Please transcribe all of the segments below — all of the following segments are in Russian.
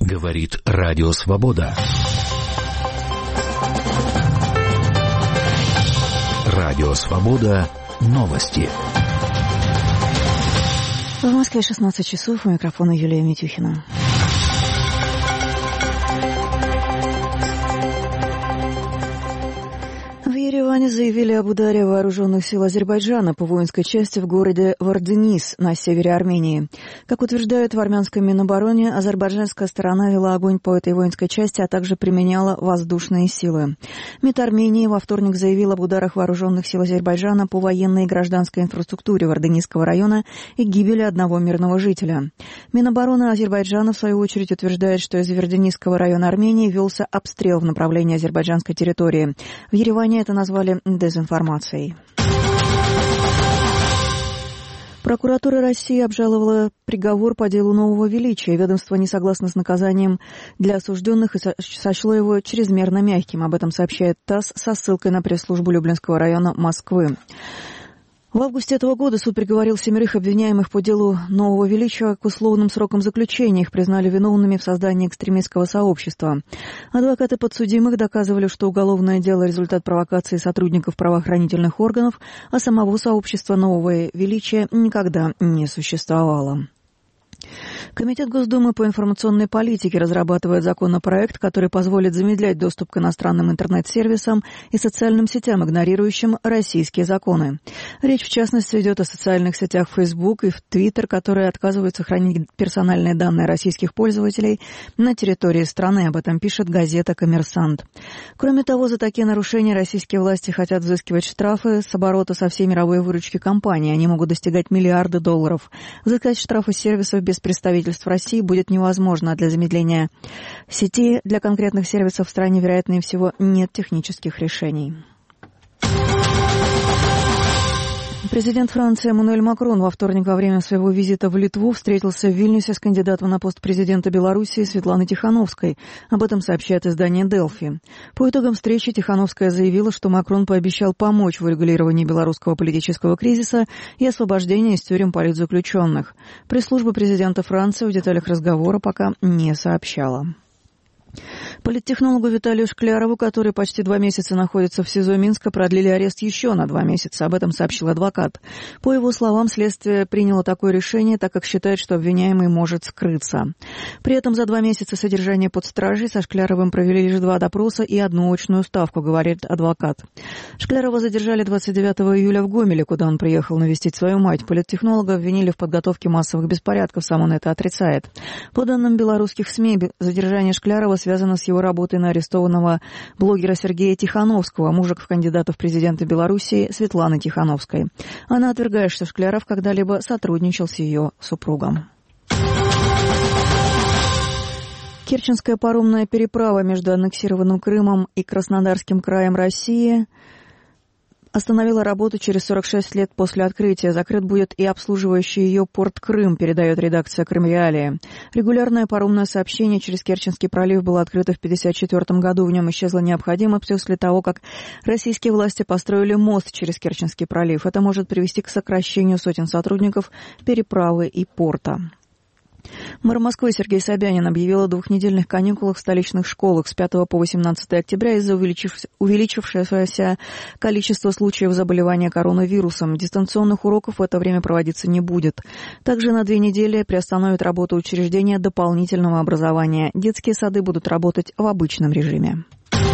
Говорит Радио Свобода. Радио Свобода. Новости. В Москве 16 часов. У микрофона Юлия Митюхина. В Ереване заявили об ударе вооруженных сил Азербайджана по воинской части в городе Варденис на севере Армении. Как утверждают в армянском Минобороне, азербайджанская сторона вела огонь по этой воинской части, а также применяла воздушные силы. МИД Армении во вторник заявил об ударах вооруженных сил Азербайджана по военной и гражданской инфраструктуре Варденисского района и гибели одного мирного жителя. Минобороны Азербайджана, в свою очередь, утверждает, что из Варденисского района Армении велся обстрел в направлении азербайджанской территории. В Ереване это назвали дезинформацией. Прокуратура России обжаловала приговор по делу Нового Величия. Ведомство не согласно с наказанием для осужденных и сочло его чрезмерно мягким. Об этом сообщает ТАСС со ссылкой на пресс-службу Люблинского района Москвы. В августе этого года суд приговорил 7 обвиняемых по делу Нового Величия к условным срокам заключения. Их признали виновными в создании экстремистского сообщества. Адвокаты подсудимых доказывали, что уголовное дело – результат провокации сотрудников правоохранительных органов, а самого сообщества Нового Величия никогда не существовало. Комитет Госдумы по информационной политике разрабатывает законопроект, который позволит замедлять доступ к иностранным интернет-сервисам и социальным сетям, игнорирующим российские законы. Речь, в частности, идет о социальных сетях Facebook и Twitter, которые отказываются хранить персональные данные российских пользователей на территории страны. Об этом пишет газета «Коммерсант». Кроме того, за такие нарушения российские власти хотят взыскивать штрафы с оборота со всей мировой выручки компании. Они могут достигать миллиарды долларов. Взыскать штрафы с сервисов без представительств в России будет невозможно, а для замедления сети для конкретных сервисов в стране, вероятнее всего, нет технических решений. Президент Франции Эммануэль Макрон во вторник во время своего визита в Литву встретился в Вильнюсе с кандидатом на пост президента Белоруссии Светланой Тихановской. Об этом сообщает издание «Делфи». По итогам встречи Тихановская заявила, что Макрон пообещал помочь в урегулировании белорусского политического кризиса и освобождении из тюрем политзаключенных. Пресс-служба президента Франции в деталях разговора пока не сообщала. Политтехнологу Виталию Шклярову, который почти 2 месяца находится в СИЗО Минска, продлили арест еще на 2 месяца. Об этом сообщил адвокат. По его словам, следствие приняло такое решение, так как считает, что обвиняемый может скрыться. При этом за 2 месяца содержания под стражей со Шкляровым провели лишь 2 допроса и 1 очную ставку, говорит адвокат. Шклярова задержали 29 июля в Гомеле, куда он приехал навестить свою мать. Политтехнолога обвинили в подготовке массовых беспорядков, сам он это отрицает. По данным белорусских СМИ, задержание Шклярова связано с его работой на арестованного блогера Сергея Тихановского, мужа кандидата в президенты Белоруссии Светланы Тихановской. Она отвергает, что Шкляров когда-либо сотрудничал с ее супругом. Керченская паромная переправа между аннексированным Крымом и Краснодарским краем России остановила работу через 46 лет после открытия. Закрыт будет и обслуживающий ее порт Крым, передает редакция «Крымреалии». Регулярное паромное сообщение через Керченский пролив было открыто в 1954 году. В нем исчезла необходимость после того, как российские власти построили мост через Керченский пролив. Это может привести к сокращению сотен сотрудников переправы и порта. Мэр Москвы Сергей Собянин объявил о 2-недельных каникулах в столичных школах с 5 по 18 октября из-за увеличившегося количества случаев заболевания коронавирусом. Дистанционных уроков в это время проводиться не будет. Также на 2 недели приостановят работу учреждения дополнительного образования. Детские сады будут работать в обычном режиме.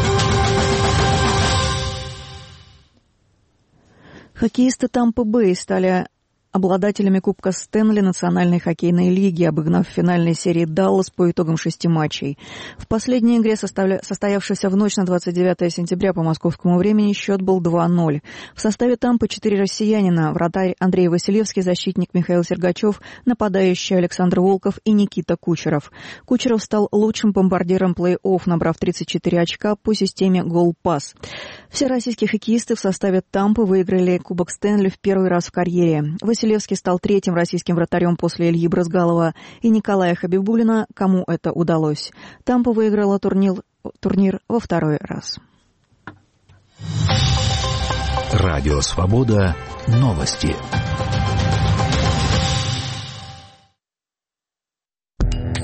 Хоккеисты Тампа-Бэй стали обладателями Кубка Стэнли Национальной хоккейной лиги, обыгнав в финальной серии Даллас по итогам 6 матчей. В последней игре, состоявшейся в ночь на 29 сентября по московскому времени, счет был 2-0. В составе Тампы 4 россиянина: вратарь Андрей Василевский, защитник Михаил Сергачев, нападающий Александр Волков и Никита Кучеров. Кучеров стал лучшим бомбардиром плей-офф, набрав 34 очка по системе гол-пас. Все российские хоккеисты в составе Тампы выиграли Кубок Стэнли в первый раз в карьере. Василевский стал 3-м российским вратарем после Ильи Брызгалова и Николая Хабибуллина, кому это удалось. Тампа выиграла турнир во 2-й раз. Радио Свобода. Новости.